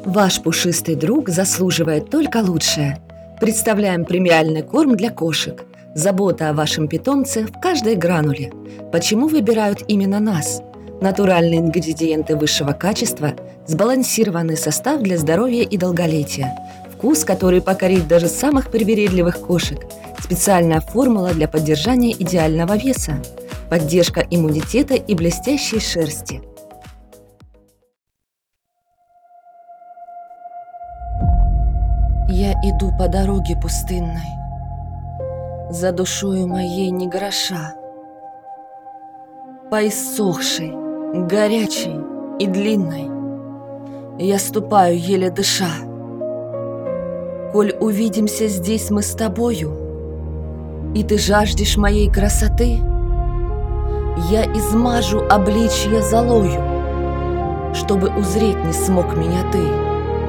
Ваш пушистый друг заслуживает только лучшее. Представляем премиальный корм для кошек. Забота о вашем питомце в каждой грануле. Почему выбирают именно нас? Натуральные ингредиенты высшего качества, сбалансированный состав для здоровья и долголетия, вкус, который покорит даже самых привередливых кошек, специальная формула для поддержания идеального веса, поддержка иммунитета и блестящей шерсти. Я иду по дороге пустынной, за душою моей ни гроша, по иссохшей, горячей и длинной я ступаю, еле дыша. Коль увидимся здесь мы с тобою, и ты жаждешь моей красоты, я измажу обличье золою, чтобы узреть не смог меня ты.